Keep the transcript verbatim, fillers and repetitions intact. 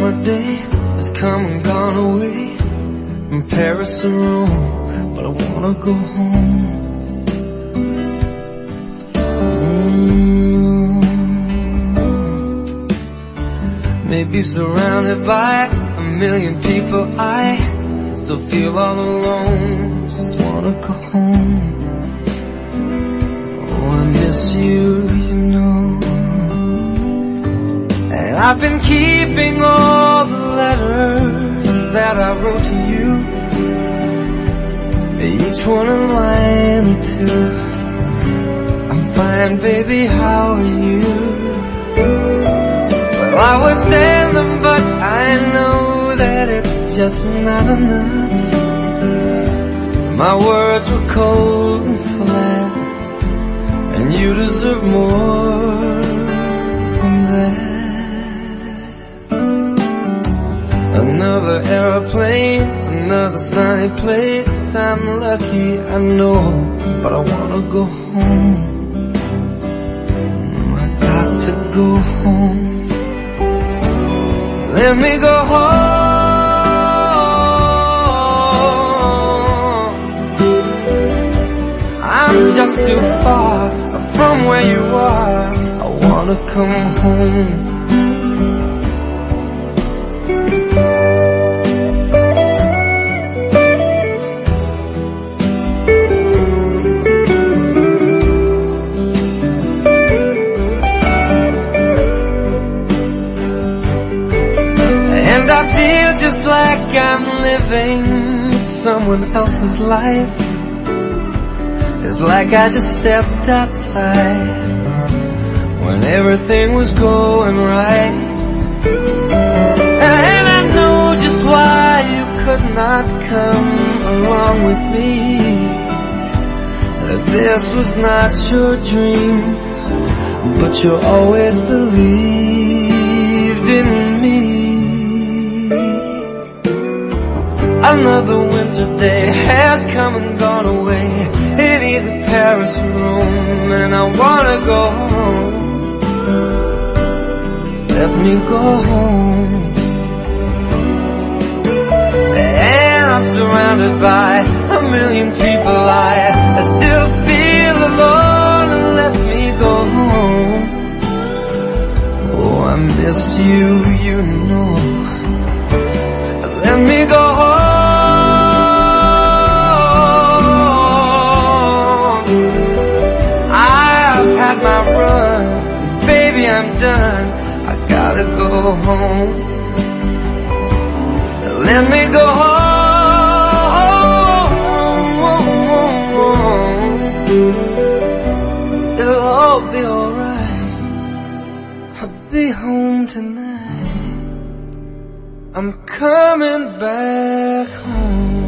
summer day has come and gone away, from Paris to Rome, but I wanna go home. Mm. Maybe surrounded by a million people, I still feel all alone. Just wanna go home. Oh, I miss you, you know. And I've been keeping all the letters that I wrote to you, each one a line or two. I'm fine, baby, how are you? Well, I was there, but I know that it's just not enough. My words were cold and flat, and you deserve more than that. Another airplane, another sunny place. I'm lucky, I know, but I wanna go home. I got to go home. Let me go home. I'm just too far from where you are. I wanna come home. And I feel just like I'm living someone else's life. It's like I just stepped outside when everything was going right. And I know just why you could not come along with me. That this was not your dream, but you always believed in me. Another winter day has come and gone away, in either Paris or Rome, and I wanna go home. Let me go home. And I'm surrounded by a million people, I, I still feel alone, and let me go home. Oh, I miss you, you know. Let me go home. My run, baby, I'm done. I gotta go home. Let me go home. It'll all be alright. I'll be home tonight. I'm coming back home.